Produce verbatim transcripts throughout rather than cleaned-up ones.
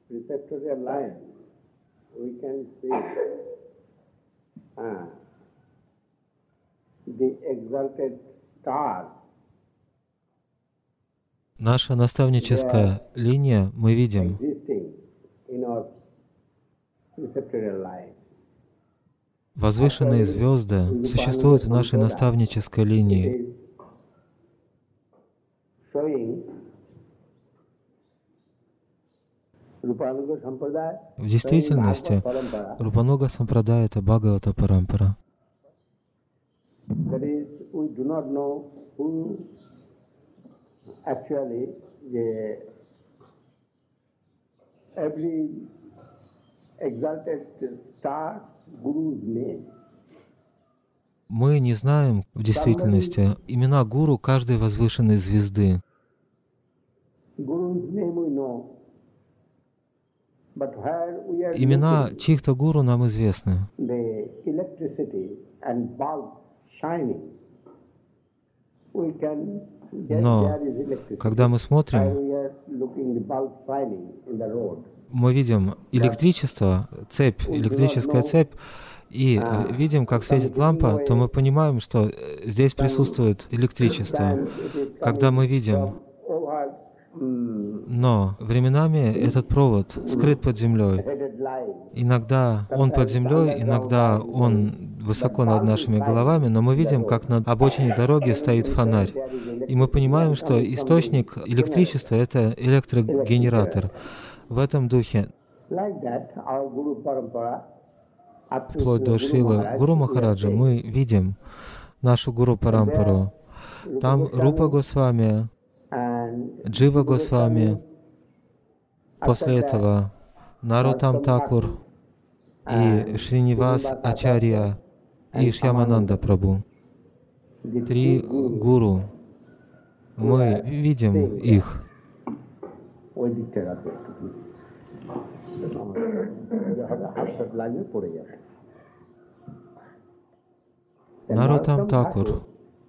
preceptorial line, we can see uh, the exalted stars. Наша наставническая линия, мы видим, Existing in our preceptorial line. возвышенные звезды существуют в нашей наставнической линии. В действительности, Рупануга Сампрадай — это Бхагавата Парампара. Мы не знаем в действительности имена гуру каждой возвышенной звезды. Имена чьих-то гуру нам известны. Но когда мы смотрим, мы видим электричество, цепь, электрическая цепь, и видим, как светит лампа, то мы понимаем, что здесь присутствует электричество. Когда мы видим, но временами этот провод скрыт под землей. Иногда он под землей, иногда он высоко над нашими головами, но мы видим, как на обочине дороги стоит фонарь. И мы понимаем, что источник электричества — это электрогенератор. В этом духе, вплоть до Шрилы Гуру Махараджа, мы видим нашу Гуру Парампару. Там Рупа Госвами, Джива Госвами, после этого Нароттам Такур и Шринивас Ачарья и Шьямананда Прабху. Три гуру. Мы видим их. Нароттам Такур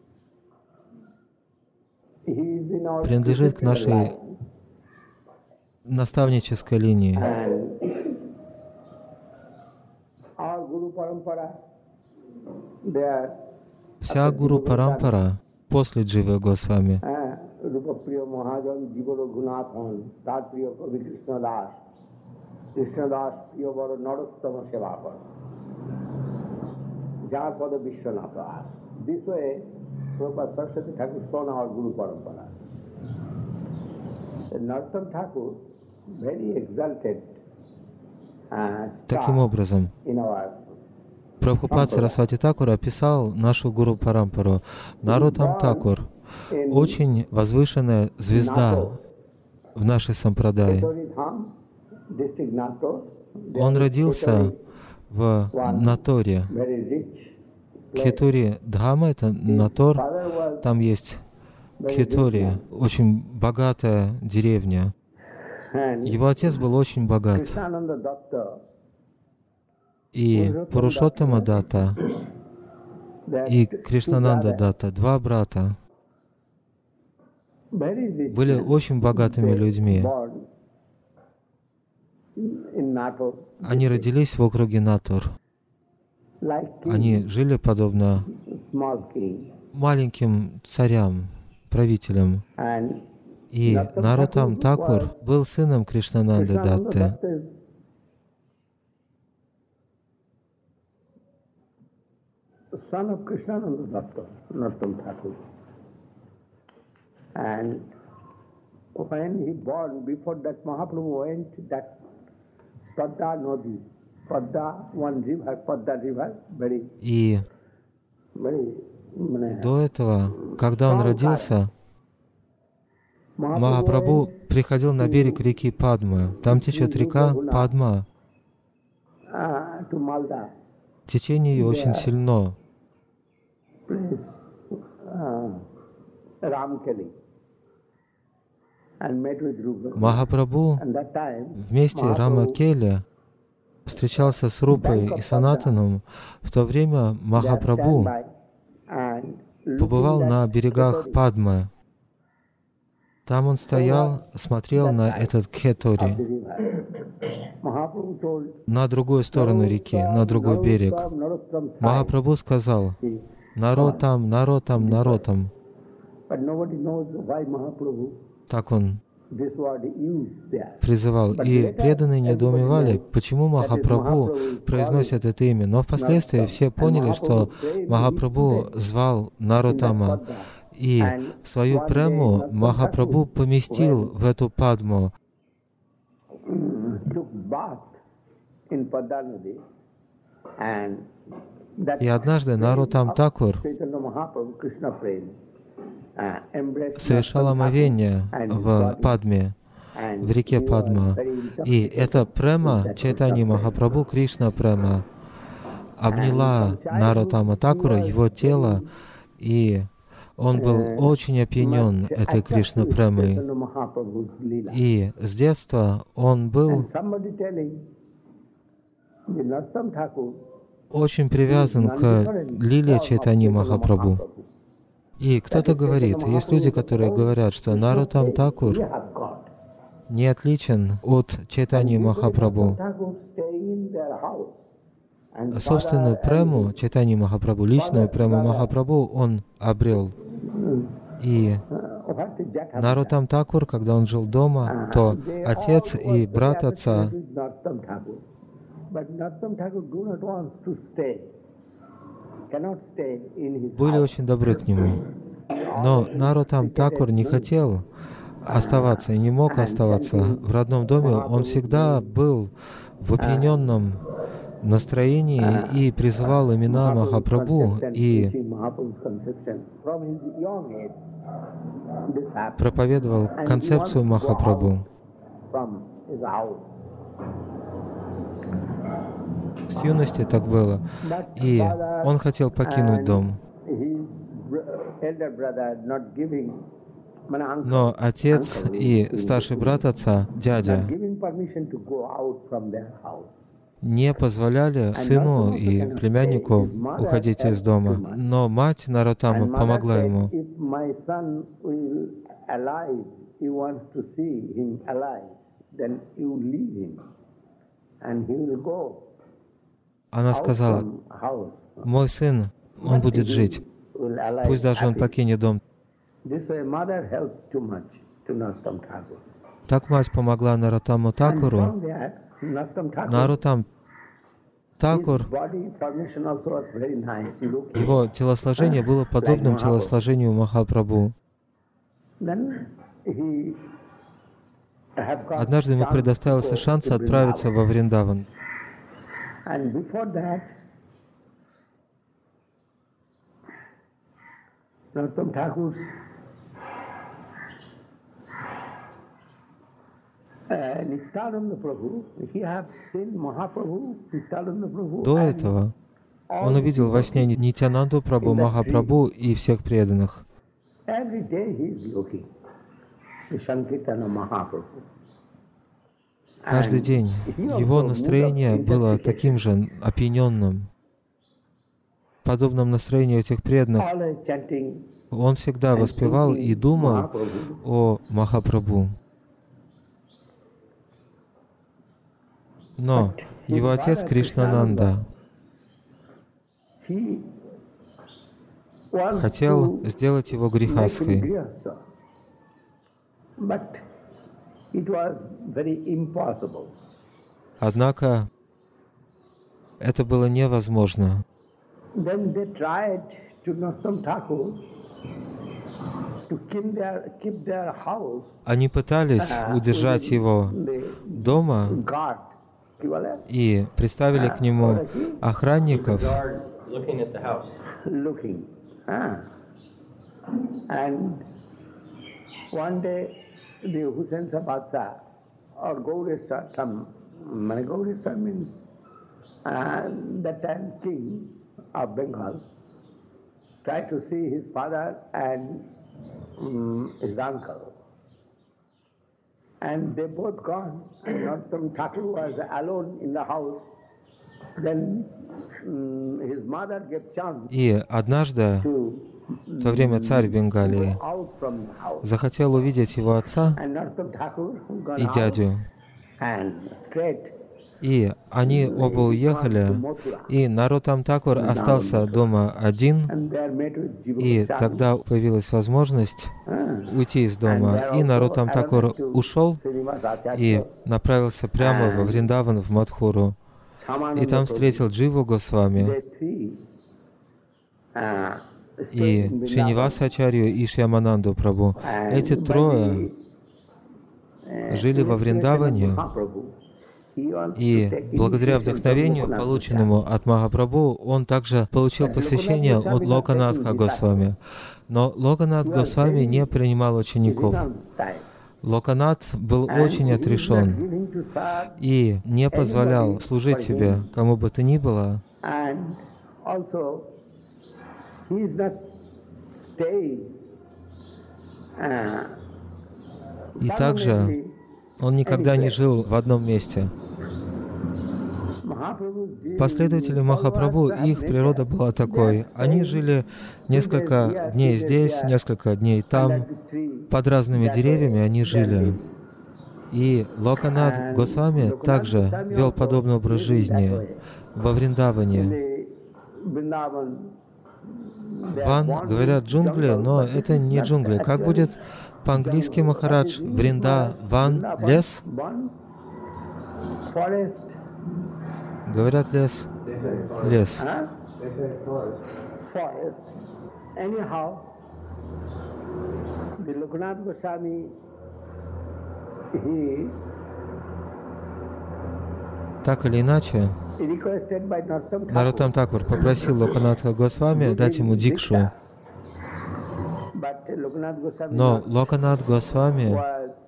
принадлежит к нашей наставнической линии. Вся Гуру Парампара после Дживы Госвами. Таким образом, Прабхупад Сарасвати Такур описал нашу Гуру Парампару. Нароттам Такур — очень возвышенная звезда в нашей сампрадае. Он родился в Наторе. Кхетури Дхама — это Натор. Там есть Кхетури, очень богатая деревня. Его отец был очень богат. И Пурушоттама Датта и Кришнананда Датта, два брата, были очень богатыми людьми. Они родились в округе Натор. Они жили подобно маленьким царям, правителям. И Нароттам Такур был сыном Кришнананды Датты. Son of Krishnananda Datta, Narottam Thakur. And when he born, before that Mahaprabhu went that Padda Nadi, Padda, one river, Padda river, very, И very, до этого, когда он родился, Махапрабху приходил на берег реки Падмы. Там течет река Падма. Течение ее очень сильно. Махапрабху вместе Рама Келя встречался с Рупой и Санатаном. В то время Махапрабху побывал на берегах Падмы. Там он стоял, смотрел на этот Кхетури. Mahaprabhu told, на другую сторону реки, на другой берег. Narottam, Махапрабху сказал: «Наротам, наротам, наротам». but nobody knows why Mahaprabhu Так он this word used there. призывал. И преданные недоумевали, почему Махапрабху произносит это имя. Но впоследствии все поняли, что Махапрабху звал Наротама. И свою прему Махапрабху поместил в эту Падму. И однажды Нароттам Такур совершал омовение в Падме, в реке Падма. И эта према Чайтаньи Махапрабху, Кришна према, обняла Нароттама Такура, его тело, и он был очень опьянен этой Кришна премой. И с детства он был очень привязан к лиле Чайтаньи Махапрабху. И кто-то говорит, есть люди, которые говорят, что Нароттам Такур не отличен от Чайтаньи Махапрабху. Собственную прему Чайтаньи Махапрабху, личную прему Махапрабху он обрел. И Нароттам Такур, когда он жил дома, то отец и брат отца были очень добры к нему. Но Нароттам Такур не хотел оставаться и не мог оставаться в родном доме. Он всегда был в опьяненном настроении и призывал имена Махапрабху и проповедовал концепцию Махапрабху. С юности так было. И он хотел покинуть дом. Но отец и старший брат отца, дядя, не позволяли сыну и племяннику уходить из дома. Но мать Нароттама помогла ему. Она сказала: «Мой сын, он будет жить, пусть даже он покинет дом». Так мать помогла Нароттаму Такуру. Нароттам Такур, его телосложение было подобным телосложению Махапрабху. Однажды ему предоставился шанс отправиться во Вриндаван. До этого он увидел во сне Нитьянанду Прабху, Махапрабху и всех преданных. Каждый день его настроение было таким же опьяненным, подобным настроению этих преданных. Он всегда воспевал и думал о Махапрабху. Но его отец Кришнананда хотел сделать его грихастхой. Однако это было невозможно. Они пытались удержать его дома и приставили к нему охранников. The Hussain Badsha or Gaureshwar, some Gaureshwar means uh, that time king of Bengal tried to see his father and um, his uncle. And they both gone. And Narottam Thakur was alone in the house. Then um, his mother gave chance. И однажды, в то время царь Бенгалии захотел увидеть его отца и дядю. И они оба уехали, и Нароттам Такур остался дома один, и тогда появилась возможность уйти из дома. И Нароттам Такур ушел и направился прямо во Вриндаван, в Мадхуру. И там встретил Дживу Госвами, и Шринивасачарью, и Шьямананду Прабху. Эти трое жили во Вриндаване, и благодаря вдохновению, полученному от Махапрабху, он также получил посвящение от Локанатха Госвами. Но Локанат Госвами не принимал учеников. Локанат был очень отрешен и не позволял служить себе кому бы то ни было. И также он никогда не жил в одном месте. Последователи Махапрабху, их природа была такой. Они жили несколько дней здесь, несколько дней там. Под разными деревьями они жили. И Локанат Госвами также вел подобный образ жизни во Вриндаване. Ван, говорят, джунгли, но это не джунгли. Как будет по-английски, Махарадж? Вриндаван — лес? Говорят, лес. Лес. Так или иначе, Нароттам Такур попросил Локанатха Госвами дать ему дикшу. Но Локанат Госвами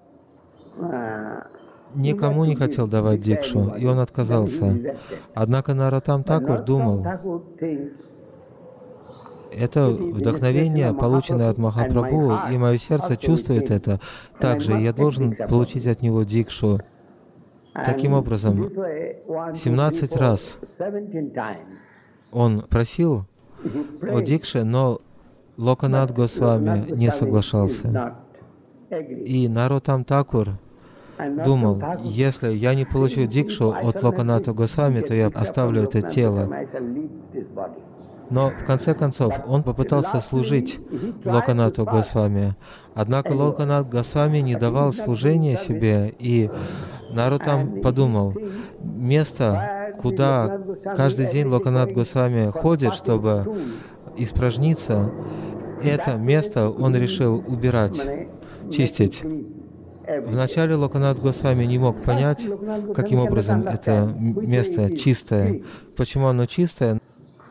никому не хотел давать дикшу, и он отказался. Однако Нароттам Такур думал, это вдохновение, полученное от Махапрабху, и мое сердце чувствует это. Также я должен получить от него дикшу. Таким образом, семнадцать раз он просил о дикше, но Локанат Госвами не соглашался. И Нароттам Такур думал, если я не получу дикшу от Локаната Госвами, то я оставлю это тело. Но в конце концов он попытался служить Локанату Госвами. Однако Локанат Госвами не давал служения себе, и Нароттам подумал, место, куда каждый день Локанат Госвами ходит, чтобы испражниться, это место он решил убирать, чистить. Вначале Локанат Госвами не мог понять, каким образом это место чистое, почему оно чистое.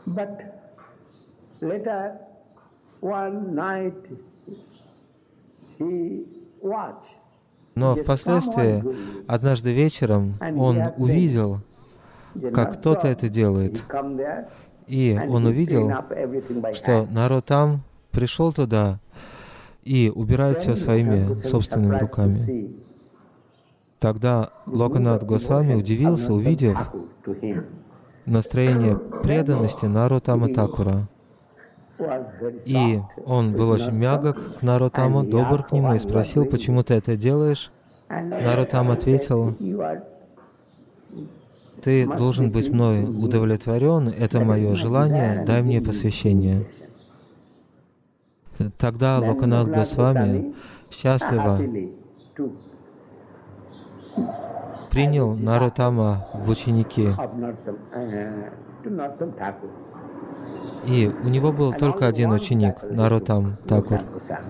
Но впоследствии, однажды вечером, он увидел, как кто-то это делает. И он увидел, что Нароттам пришел туда и убирает все своими собственными руками. Тогда Локанат Госвами удивился, увидев настроение преданности Нароттама Такура. И он был очень мягок к Нароттаму, добр к нему и спросил, почему ты это делаешь. Нароттам ответил, ты должен быть мной удовлетворен, это мое желание, дай мне посвящение. Тогда Локанат Госвами счастливо принял Нароттама в ученики. И у него был только один ученик, Нароттам Такур.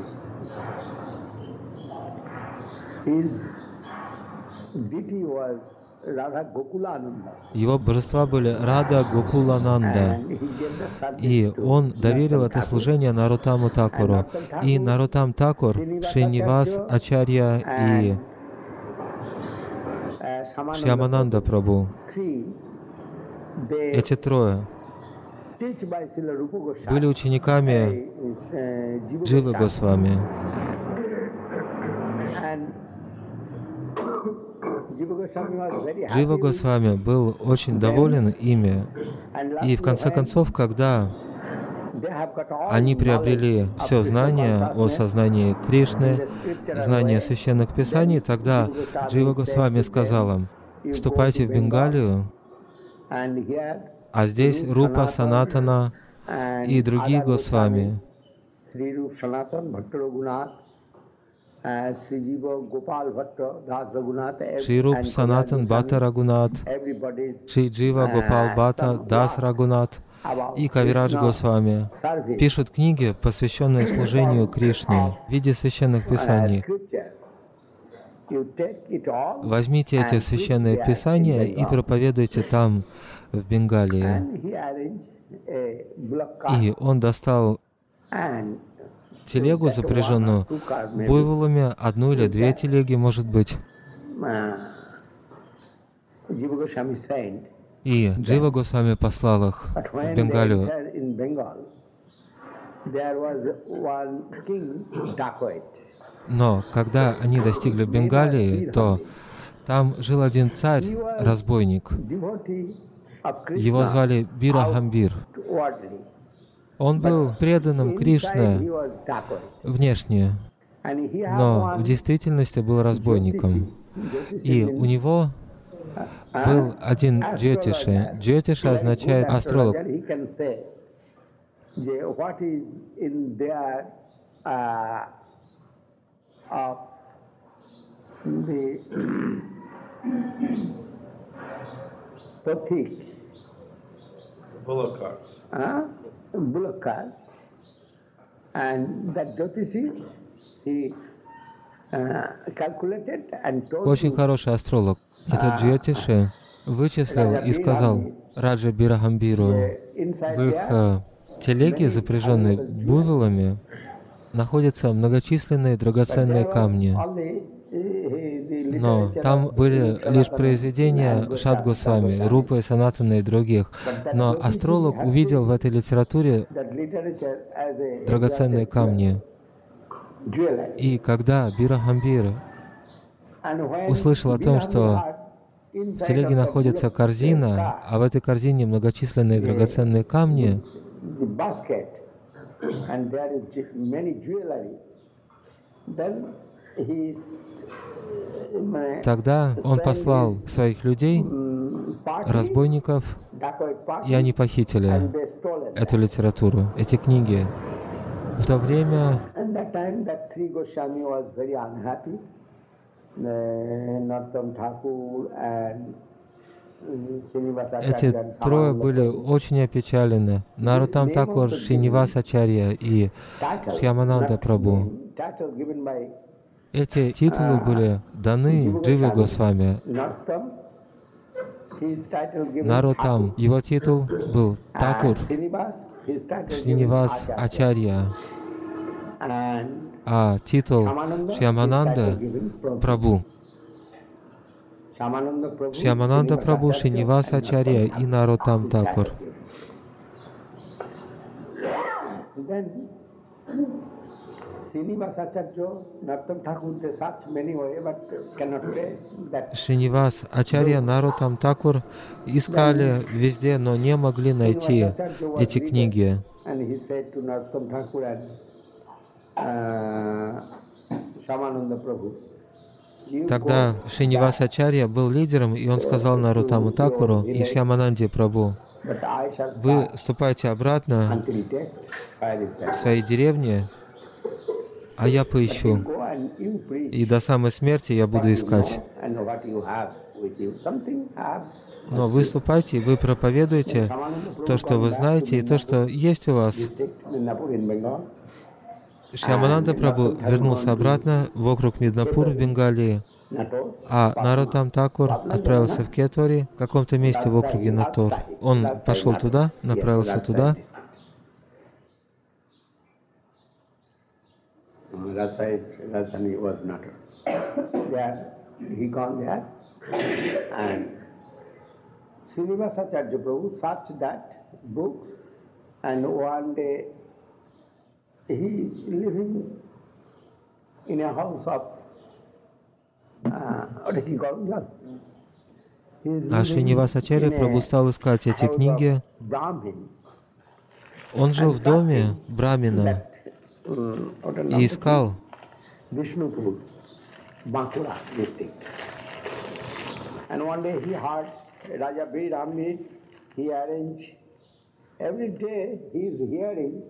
Его божества были Рада Гокулананда, и он доверил это служение Нароттаму Такуру. И Нароттам Такур, Шринивас Ачарья и Шьямананда Прабху, эти трое были учениками Дживы Госвами. Джива Госвами был очень доволен ими. И в конце концов, когда Они приобрели все знание о сознании Кришны, знание священных писаний. Тогда Джива Госвами сказал им: «Вступайте в Бенгалию, а здесь Рупа, Санатана и другие Госвами». Шри Руп, Санатан, Бхатта Рагунат, Шри Джива, Гопал Бхатта, Дас Рагунат и Кавирадж Госвами пишут книги, посвященные служению Кришне в виде священных писаний. Возьмите эти священные писания и проповедуйте там, в Бенгалии. И он достал телегу, запряженную буйволами, одну или две телеги, может быть. И Джива Госвами послал их в Бенгалию. Но когда они достигли Бенгалии, то там жил один царь, разбойник. Его звали Бирахамбир. Он был преданным Кришне внешне, но в действительности был разбойником. И у него был один джьотиши. Джьотиши означает астролог. Bullock, and that Jyotishi, he uh, calculated and told Очень хороший астролог. Этот Джьотиши вычислил и сказал Раджа Бирахамбиру: в их э, телеге, запряженной буйволами, находятся многочисленные драгоценные камни. Но там были лишь произведения Шад Госвами, Рупы, Санатана и других. Но астролог увидел в этой литературе драгоценные камни. И когда Бирахамбир услышал о том, что в телеге находится корзина, а в этой корзине многочисленные драгоценные камни, тогда он послал своих людей, разбойников, и они похитили эту литературу, эти книги. В то время эти трое были очень опечалены. Нароттам Такур, Шринивас Ачарья и Шьямананда Прабху. Эти титулы были даны Дживе Госвами. Нароттам, его титул был Такур, Шринивас Ачарья, а титул Шьямананда Прабху. Шьямананда Прабху, Шринивас Ачарья и Нароттам Такур. Шринивас Ачарья, Нароттам Такур искали везде, но не могли найти эти книги. Тогда Шринивас Ачарья был лидером, и он сказал Нароттаму Такуру и Шьямананде Прабху: вы ступайте обратно в свои деревни, а я поищу. И до самой смерти я буду искать. Но вы ступайте, вы проповедуете то, что вы знаете, и то, что есть у вас. Шьямананда Прабху вернулся обратно в округ Миднапур в Бенгалии, а Нароттам Такур отправился в Кетори, в каком-то месте в округе Натор. Он пошел туда, направился туда. Srinivasacharya Prabhu searched that book, and one day he living in a house of uh, what do you call it? А Шринивасачарья Прабху стал искать эти книги Он жил в доме брамина и искал Vishnupur, Bankura district. And one day he heard Raja Bir Amir, he arranged, every day he is hearing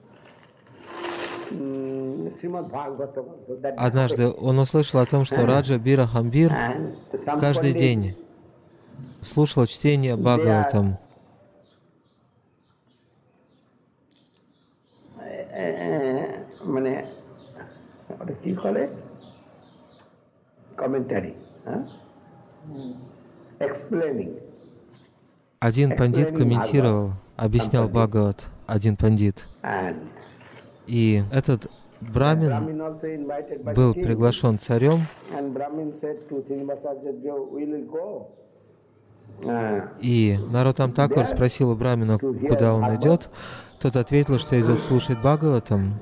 um, Srimad Bhagavatam. So that Однажды он услышал о том, что Раджа Бира Хамбир and some каждый Pandit, день слушал чтение Бхагаватам. মানে ওটা কি করে commentary, huh? explaining. Один пандит комментировал, объяснял Бхагават, один пандит. And И этот брамин Brahmin also invited by был king. приглашен царем, And Brahmin said to Srinivasacharya, we will go. Uh, и Нароттам Такур спросил у брамина, куда он идет. Тот ответил, что идет слушать Бхагаватам.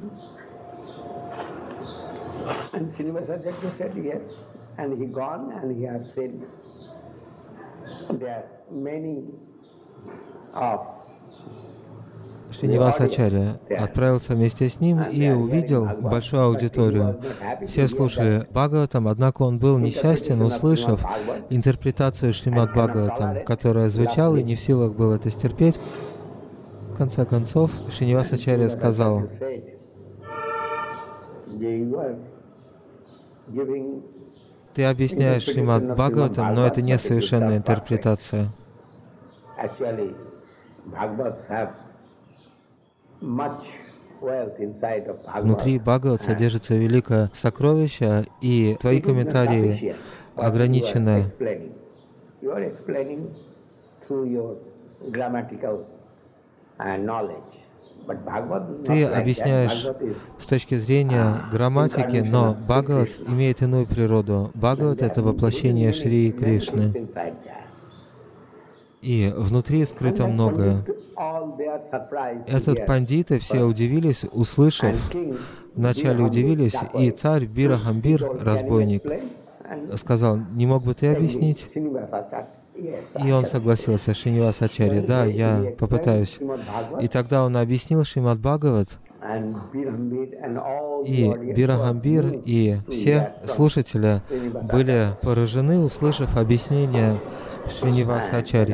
And Srinivasacharya said yes. And he gone and he has said there are many of Шринивасачарья отправился вместе с ним и увидел большую аудиторию. Все слушали Бхагаватам, однако он был несчастен, услышав интерпретацию Шримад Бхагаватам, которая звучала и не в силах был это стерпеть. В конце концов, Шринивасачарья сказал: «Ты объясняешь Шримад Бхагаватам, но это не совершенная интерпретация». Внутри Бхагават содержится великое сокровище, и твои комментарии ограничены. Ты объясняешь с точки зрения грамматики, но Бхагават имеет иную природу. Бхагават — это воплощение Шри Кришны. И внутри скрыто многое. Этот пандиты все удивились, услышав, вначале удивились, и царь Бира Хамбир, разбойник, сказал: «Не мог бы ты объяснить?» И он согласился, Шринивасачарья: «Да, я попытаюсь». И тогда он объяснил Шримад Бхагават, и Бира Хамбир, и все слушатели были поражены, услышав объяснение Шринивасачарьи.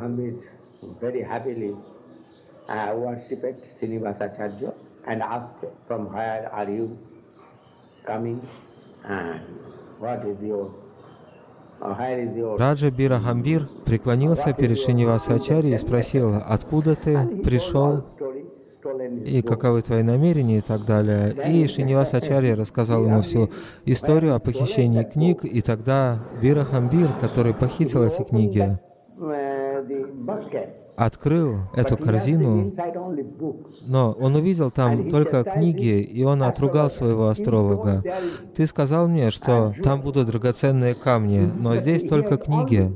Раджа Бира Хамбир преклонился перед Шринивасачарьей и спросил: «Откуда ты пришел? И каковы твои намерения?» и так далее. И Шринивасачарья рассказал ему всю историю о похищении книг, и тогда Бира Хамбир, который похитил эти книги, открыл эту корзину, но он увидел там только книги, и он отругал своего астролога. «Ты сказал мне, что там будут драгоценные камни, но здесь только книги».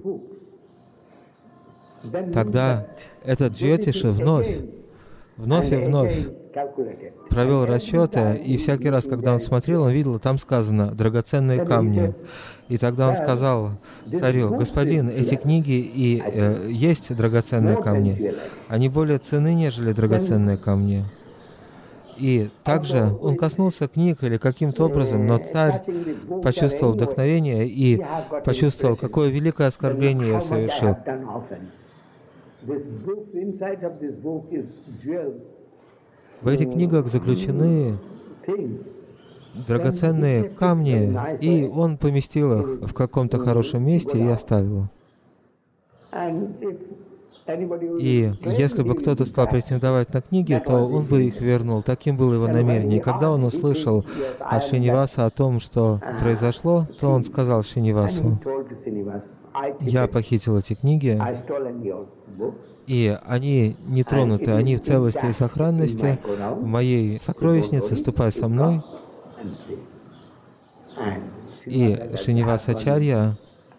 Тогда этот Джьотиши вновь, вновь и вновь провел расчеты, и всякий раз, когда он смотрел, он видел, там сказано «драгоценные камни». И тогда он сказал царю: «Господин, эти книги и э, есть драгоценные камни. Они более ценны, нежели драгоценные камни». И также он коснулся книг или каким-то образом, но царь почувствовал вдохновение и почувствовал, какое великое оскорбление я совершил. В этих книгах заключены драгоценные камни, и он поместил их в каком-то хорошем месте и оставил. И если бы кто-то стал претендовать на книги, то он бы их вернул. Таким было его намерение. И когда он услышал от Шриниваса о том, что произошло, то он сказал Шринивасу: «Я похитил эти книги, и они не тронуты, они в целости и сохранности в моей сокровищнице, ступай со мной». И Шринивасачарья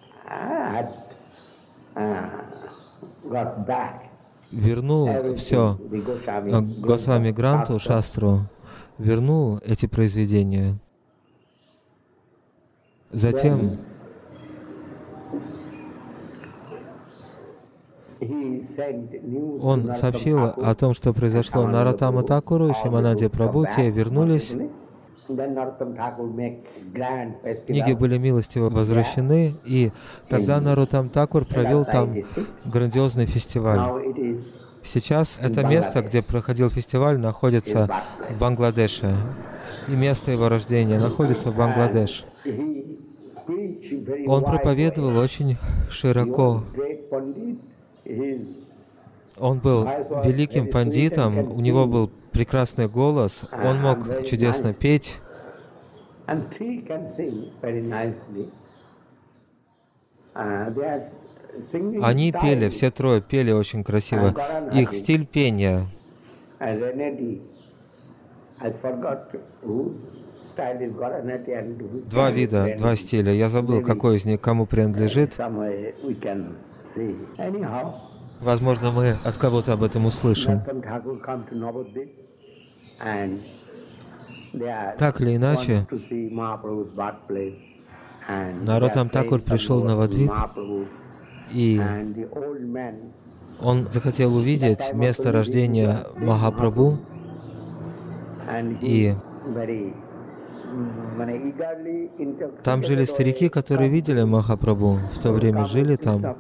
вернул все Госвами Гранту, Шастру, вернул эти произведения. Затем Он сообщил о том, что произошло Нароттама Такуру и Шимананде Прабху, те вернулись. Книги были милостиво возвращены, и тогда Нароттам Такур провел там грандиозный фестиваль. Сейчас это место, где проходил фестиваль, находится в Бангладеше, и место его рождения находится в Бангладеше. Он проповедовал очень широко. Он был великим пандитом, у него был прекрасный голос, он мог чудесно петь. Они пели, все трое пели очень красиво. Их стиль пения. Два вида, два стиля. Я забыл, какой из них кому принадлежит. Возможно, мы от кого-то об этом услышим. Так или иначе, Нароттам Такур пришел в Навадвип, и он захотел увидеть место рождения Махапрабху, и там жили старики, которые видели Махапрабху, в то время жили там.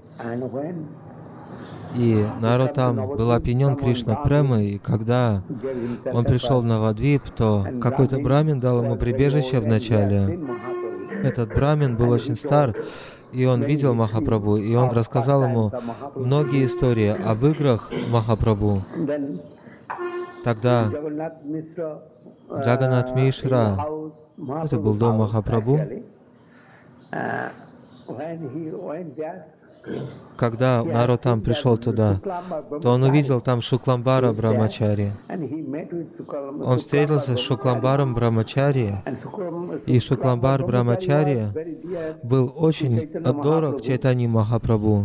И Нароттам был опьянен Кришна Премой, и когда он пришел в Навадвип, то какой-то брамин дал ему прибежище вначале. Этот брамин был очень стар, и он видел Махапрабху, и он рассказал ему многие истории об играх Махапрабху. Тогда Джаганнат Мишра, это был дом Махапрабху, когда Нароттам пришел туда, то он увидел там Шукламбара Брамачари. Он встретился с Шукламбаром Брамачари, и Шукламбар Брамачари был очень дорог Чайтанье Махапрабху.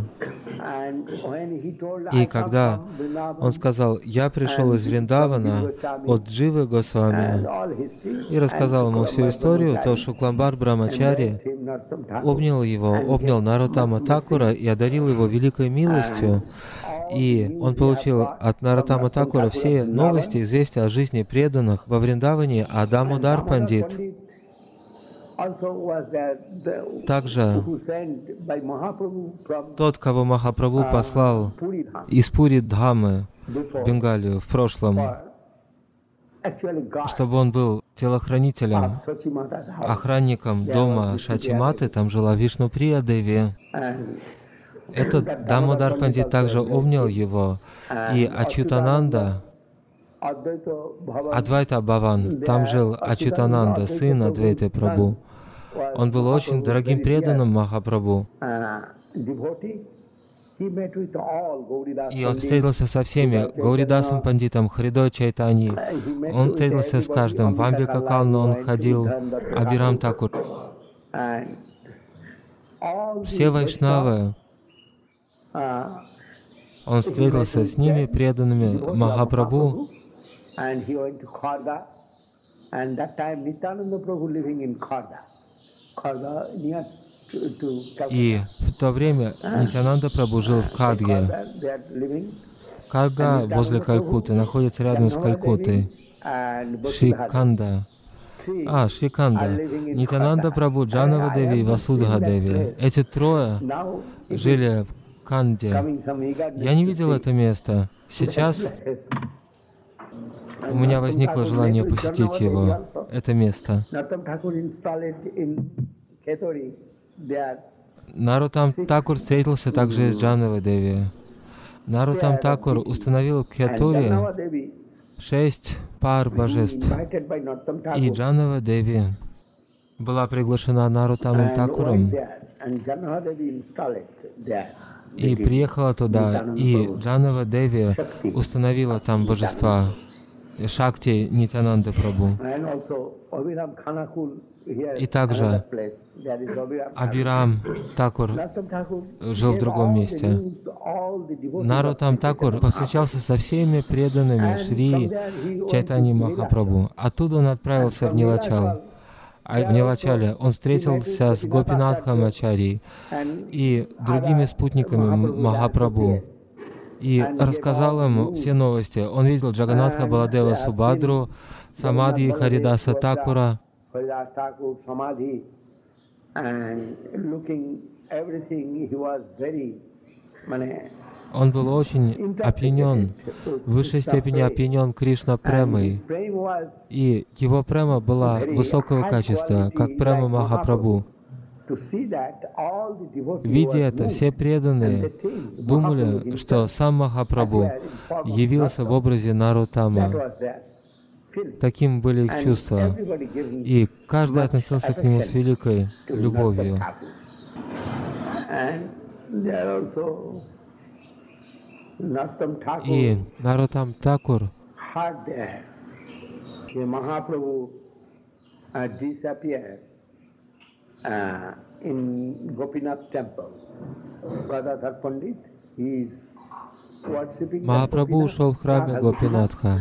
И когда он сказал: «Я пришел из Вриндавана от Дживы Госвами», и рассказал ему всю историю, то Шукламбар Брамачари обнял его, обнял Нароттама Такура и одарил его великой милостью. И он получил от Нароттама Такура все новости, известия о жизни преданных во Вриндаване, а Дамодар Пандит также тот, кого Махапрабху послал из Пури-Дхамы в Бенгалию в прошлом, чтобы он был телохранителем, охранником дома Шачиматы, там жила Вишнуприя Деви. Этот Дамодар Пандит также обнял его, и Ачютананда, Адвайта Бхаван, там жил Ачютананда, сын Адвайты Прабху. Он был очень дорогим преданным Махапрабху. И он встретился со всеми, Гауридасом Пандитом, Хридой Чайтаньей. Он встретился с каждым. В Амбика Калну он ходил, Абирам Такур. Все вайшнавы, он встретился с ними, преданными Махапрабху. И в то время Нитьянанда Прабху жил в Кадге. Кадга возле Калькутты, находится рядом с Калькуттой. Шриканда. А, Шриканда. Нитьянанда Прабху, Джанава Деви и Васудха Деви. Эти трое жили в Канде. Я не видел это место. Сейчас у меня возникло желание посетить его, это место. Нароттам Такур встретился также с Джанавой Деви. Нароттам Такур установил в Кхетуре шесть пар божеств. И Джанава Деви была приглашена Нароттамом Такуром и приехала туда, и Джанава Деви установила там божества. Шакти Нитьянанды Прабху. И также Абирам Такур жил в другом месте. Нароттам Такур повстречался со всеми преданными Шри Чайтаньи Махапрабху. Оттуда он отправился в Нилачал. А в Нилачале он встретился с Гопинатхом Ачарьей и другими спутниками Махапрабху и рассказал им все новости. Он видел Джаганатха Баладева Субадру, Самадхи Харидаса Такура. Он был очень опьянен, в высшей степени опьянен Кришна премой. И его према была высокого качества, как према Махапрабху. Видя это, все преданные думали, что сам Махапрабху явился в образе Нароттама. Таким были их чувства. И каждый относился к нему с великой любовью. И Нароттам Такур Махапрабху ушел в храме Гопинатха.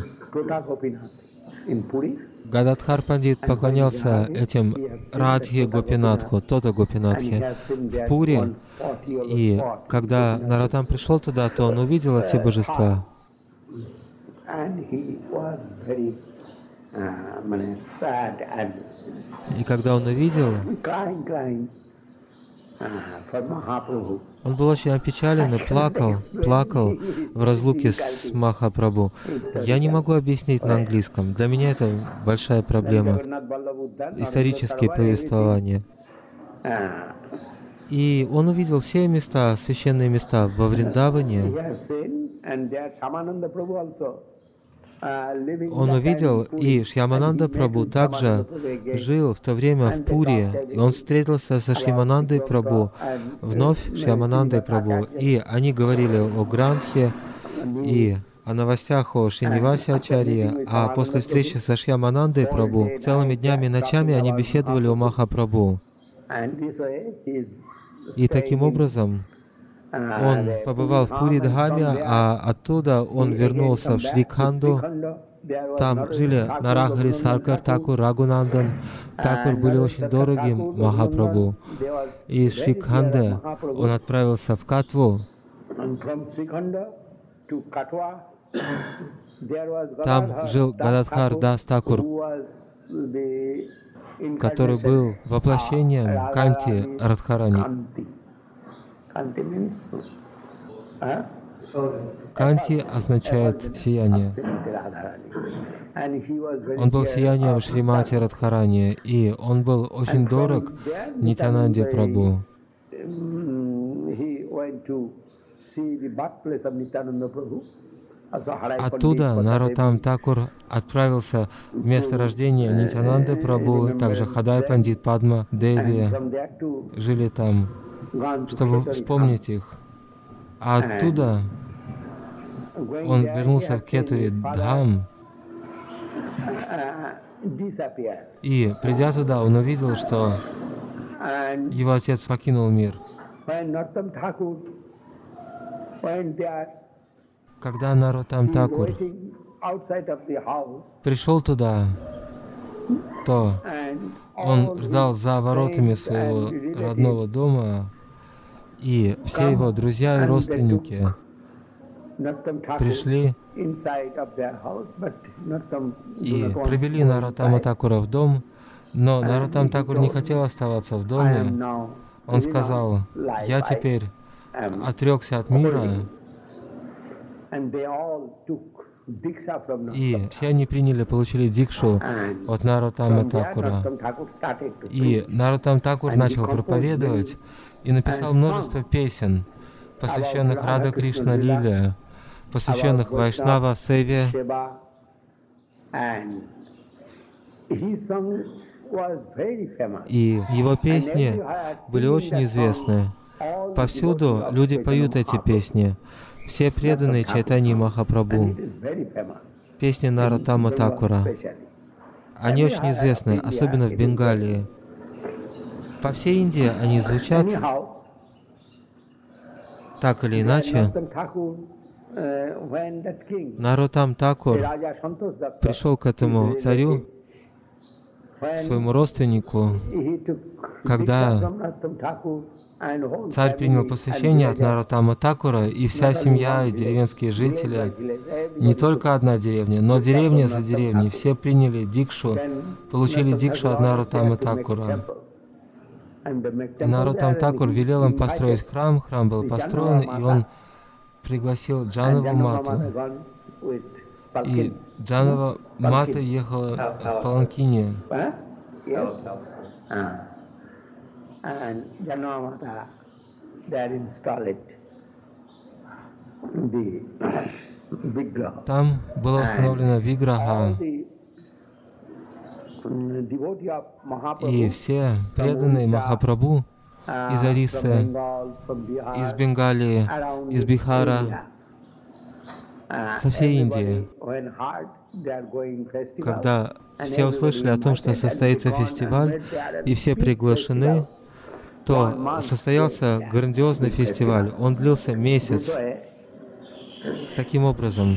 Гададхар Пандит поклонялся этим Радхе Гопинатху, Тота Гопинатхе в Пури. И когда Нароттам пришел туда, то он увидел эти божества. И когда он увидел, он был очень опечален и плакал, плакал в разлуке с Махапрабху. Я не могу объяснить на английском. Для меня это большая проблема. Исторические повествования. И он увидел все места, священные места во Вриндаване. Он увидел, и Шьямананда Прабху также жил в то время в Пури, и он встретился со Шьяманандой Прабху, вновь Шьяманандой Прабху, и они говорили о Грантхе и о новостях о Шринивасе Ачарье, а после встречи со Шьяманандой Прабху целыми днями и ночами они беседовали о Махапрабху. И таким образом он побывал в Пури-Дхаме, а оттуда он вернулся в Шрикханду. Там жили Нарахари Саркар Такур, Рагунандан Такур, были очень дороги Махапрабху. И из Шрикханды он отправился в Катву. Там жил Гададхар Дас Такур, который был воплощением Канти Радхарани. Канти означает сияние. Он был сиянием Шримати Радхарани, и он был очень дорог Нитьянанде Прабху. Оттуда Нароттам Такур отправился в место рождения Нитьянанды Прабху, также Хадай Пандит, Падма Деви жили там, чтобы вспомнить их. А оттуда он вернулся в Кетури-Дхам, и, придя туда, он увидел, что его отец покинул мир. Когда Нароттам Такур пришел туда, то он ждал за воротами своего родного дома, и все его друзья и родственники пришли и привели Нароттама Такура в дом, но Нароттам Такур не хотел оставаться в доме. Он сказал: «Я теперь отрекся от мира». И все они приняли, получили дикшу от Нароттама Такура. И Нароттам Такур начал проповедовать и написал множество песен, посвященных Рада Кришна Лиле, посвященных Вайшнава Севе. И его песни были очень известны. Повсюду люди поют эти песни. Все преданные Чайтаньи Махапрабху. Песни Нароттама Такура. Они очень известны, особенно в Бенгалии. По всей Индии они звучат так или иначе. Нароттам Такур пришел к этому царю своему родственнику, когда царь принял посвящение от Нароттама Такура, и вся семья, и деревенские жители, не только одна деревня, но деревня за деревней, все приняли дикшу, получили дикшу от Нароттама Такура. И Нароттам Такур велел им построить храм, храм был построен, и он пригласил Джанову Мату. И Джанова Мата ехала в паланкине. Там была установлена виграха, и все преданные Махапрабху из Орисы, из Бенгалии, из Бихара, со всей Индии, когда все услышали о том, что состоится фестиваль, и все приглашены, то состоялся грандиозный фестиваль. Он длился месяц. Таким образом,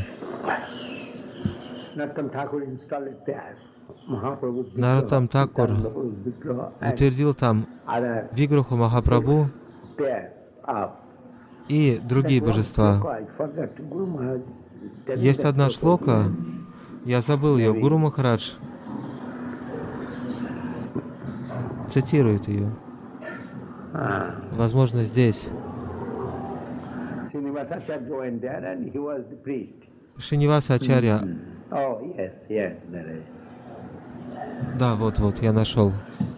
Нароттам Такур утвердил там виграху Махапрабху и другие божества. Есть одна шлока, я забыл ее, Гуру Махарадж цитирует ее. Возможно, здесь. Шиниваса Ачарья. Да, вот-вот, я нашел.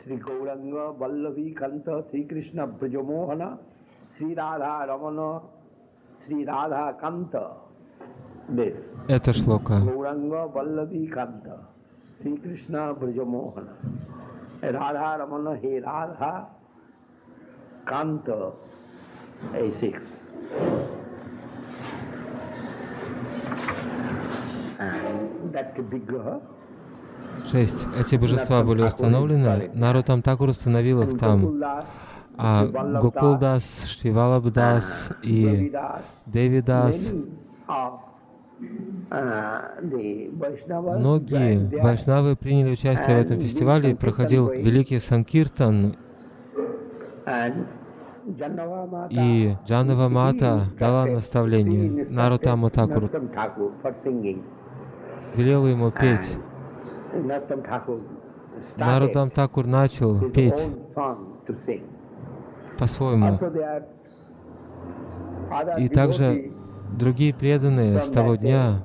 Это шлока. Шесть. Эти божества были установлены. Нароттам Такур установил их там. А Гокулдас, Шривалабдас и Девидас, многие вайшнавы приняли участие в этом фестивале, проходил великий санкиртан, и Джанава Мата дала наставление Нароттаму Такуру, велела ему петь. Нароттам Такур начал петь по-своему. И также другие преданные с того дня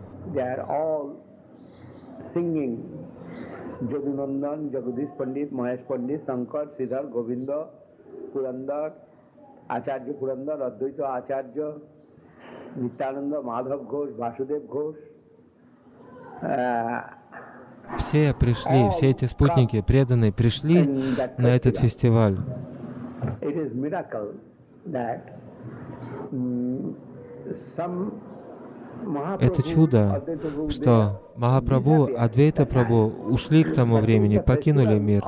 Jadunandan, Jagadish Pandit, Mahesh Pandit, Shankar, Siddhar, Govinda, Purandar, Acharya Purandar, Advaita Acharya, Nityananda, Madhav Ghosh, Vasudev Ghosh. Все пришли, все эти спутники преданные пришли на этот фестиваль. Это чудо, что Махапрабху, Адвайта Прабху ушли к тому времени, покинули мир.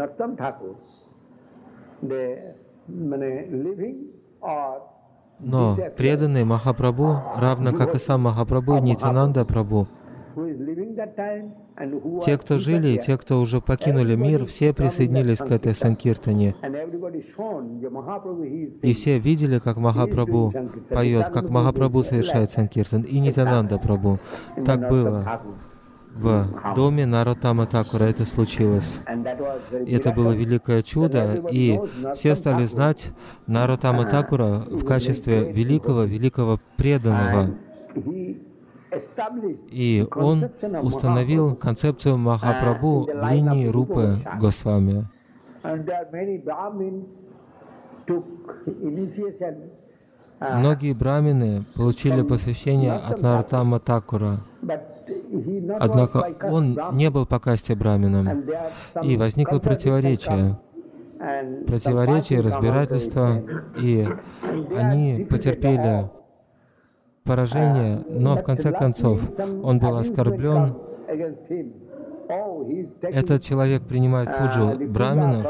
Но преданные Махапрабху, равно как и сам Махапрабху и Нитянанда Прабху, те, кто жили, и те, кто уже покинули мир, все присоединились к этой санкиртане. И все видели, как Махапрабху поет, как Махапрабху совершает санкиртан, и Нитянанда Прабху. Так было. В доме Нароттама Такура это случилось. И это было великое чудо, и все стали знать Нароттама Такура в качестве великого, великого преданного. И он установил концепцию Махапрабху в линии Рупы Госвами. Многие брамины получили посвящение от Нароттама Такура. Однако он не был по касте брамином, и возникло противоречие. Противоречие, разбирательство, и они потерпели поражение, но в конце концов он был оскорблен. Этот человек принимает пуджу браминов,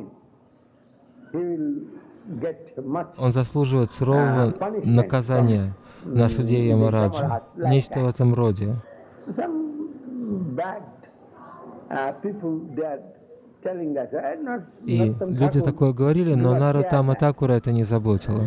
он заслуживает сурового наказания на суде Ямараджа, нечто в этом роде. И люди такое говорили, но Нароттама Thakura это не заботило.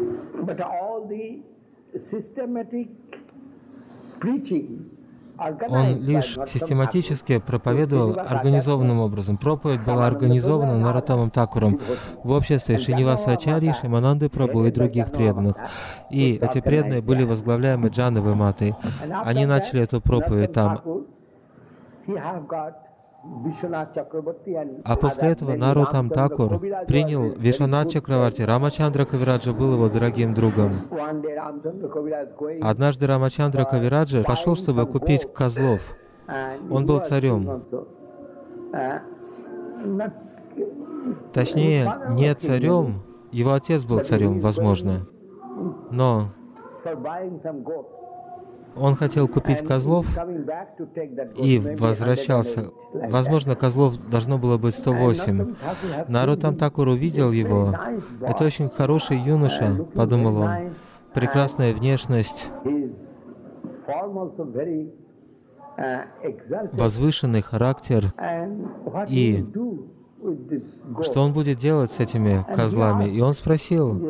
Он лишь систематически проповедовал организованным образом. Проповедь была организована Нароттамом Thakуром в обществе Шриниваса Ачарьи, Шимананды Прабху и других преданных. И эти преданные были возглавляемы Джановой Матой. Они начали эту проповедь там. А после этого Нароттам Thakур принял Вишванат Чакраварти. Рамачандра Кавираджа был его дорогим другом. Однажды Рамачандра Кавираджа пошел, чтобы купить козлов. Он был царем. Точнее, не царем, его отец был царем, возможно. Но он хотел купить козлов и возвращался. Возможно, козлов должно было быть сто восемь. Нароттам Thakур увидел его. Это очень хороший юноша, подумал он. Прекрасная внешность, возвышенный характер. И что он будет делать с этими козлами? И он спросил: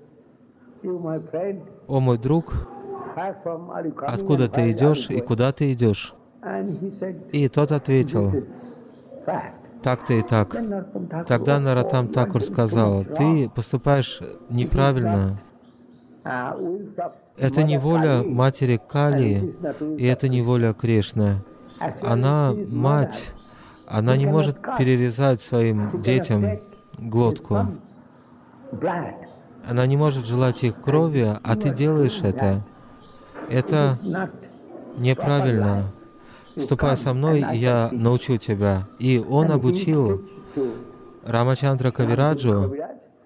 «О, мой друг, откуда ты идешь и куда ты идешь?» И тот ответил: «Так-то и так». Тогда Нароттам Thakур сказал: «Ты поступаешь неправильно. Это не воля матери Кали, и это не воля Кришны. Она мать, она не может перерезать своим детям глотку. Она не может желать их крови, а ты делаешь это. Это неправильно. Ступай со мной, и я научу тебя». И он обучил Рамачандра Кавираджу,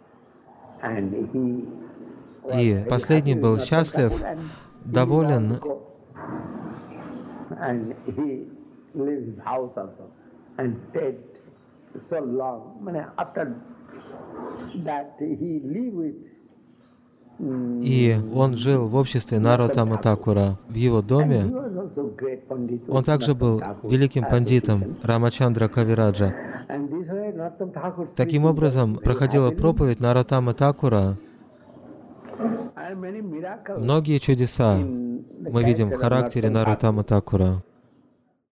и последний был счастлив, доволен. И он жил в обществе Нароттама Thakура. В его доме он также был великим пандитом Рамачандра Кавираджа. Таким образом, проходила проповедь Нароттама Thakура. Многие чудеса мы видим в характере Нароттама Thakура.